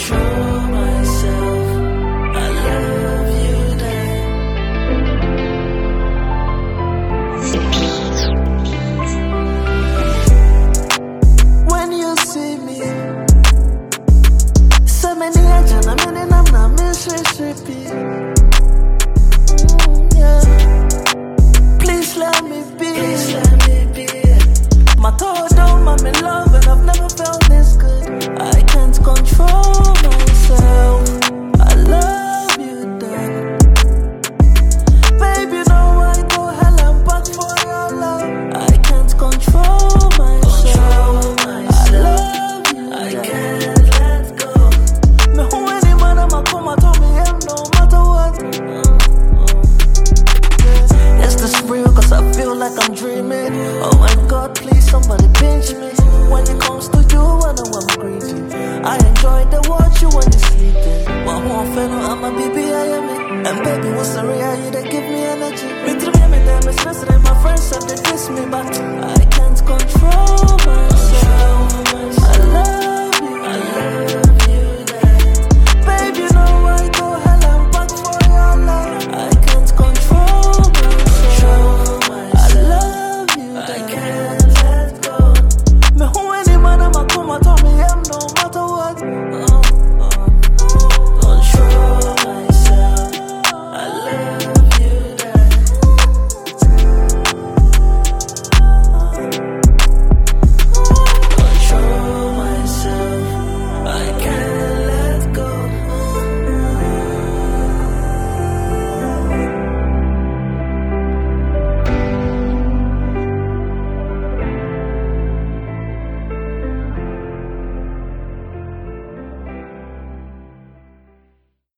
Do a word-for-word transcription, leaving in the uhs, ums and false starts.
control myself. I love you then. When you see me, so many agents, I mean, I'm not Mississippi. Mm, yeah. Please let me be. Please let me be. My thought down, I'm in love, and I've never felt this good. I can't control myself. I love you, then. Baby, you know I go hell and back for your love. I can't control myself. I love you, I can't let go. Me who any man I'ma come, I told me him no matter what. Is this real? Cause I feel like I'm dreaming. Oh my God, please somebody pinch me. When it comes to you, I know I'm greedy. I enjoy the watch you when you're sleeping. One more fellow, I'm a baby, I am it. And baby, what's the real? You they give me energy. Me through me, me them, especially my friends said they kiss me, but I can't control myself.